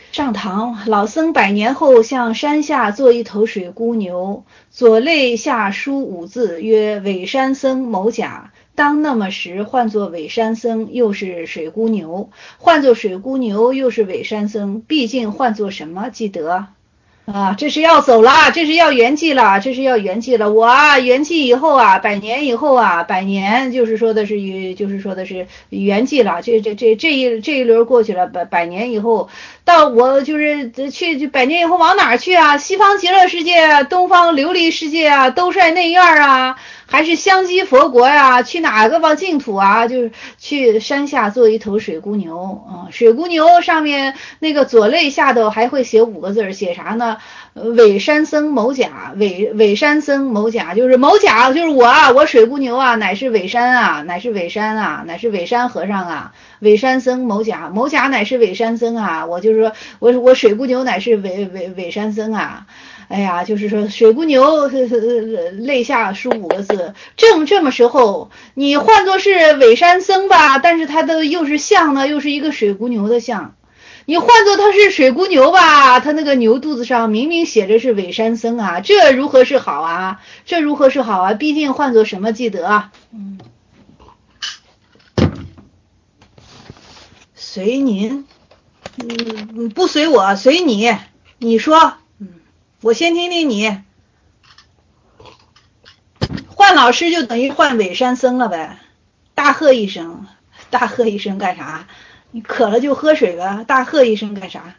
上堂，老僧百年后向山下做一头水姑牛，左肋下书五字，曰伪山僧某甲。当那么时，唤作伪山僧，又是水姑牛；唤作水姑牛，又是伪山僧。毕竟唤作什么？记得啊，这是要走了，这是要圆寂了，这是要圆寂了。我啊，圆寂以后啊，百年以后啊，百年就是说的是圆寂了。这一轮过去了，百年以后，到我就是去百年以后往哪儿去啊？西方极乐世界、东方琉璃世界啊，都在内院啊，还是香积佛国呀？去哪个吧净土啊？就是去山下做一头水姑牛啊，水姑牛上面那个左肋下头还会写五个字，写啥呢？伪山僧某甲，伪山僧某甲，就是某甲，就是我啊，我水姑牛啊，乃是伪山啊，乃是伪山啊，乃是伪山和尚啊，伪山僧某甲，某甲乃是伪山僧啊，我就是说我水姑牛乃是伪山僧啊。哎呀，就是说水姑牛肋下书五个字，正这么时候，你换作是伪山僧吧，但是他的又是像呢，又是一个水姑牛的像。你换作他是水姑牛吧，他那个牛肚子上明明写着是伪山僧啊，这如何是好啊？这如何是好啊？毕竟换作什么记得啊？随您，不随我，随你，你说，我先听听你。换老师就等于换伪山僧了呗？大喝一声，大喝一声干啥？你渴了就喝水呗，大喝一声干啥？